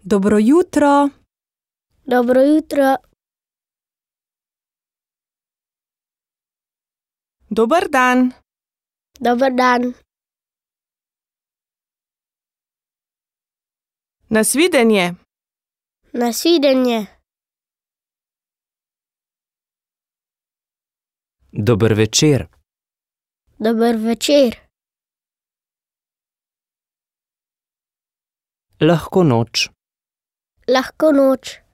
Dobro jutro. Dobro jutro. Dober dan. Dober dan. Nasvidenje. Nasvidenje. Dober večer. Dober večer. Lahko noč. Lahko noč.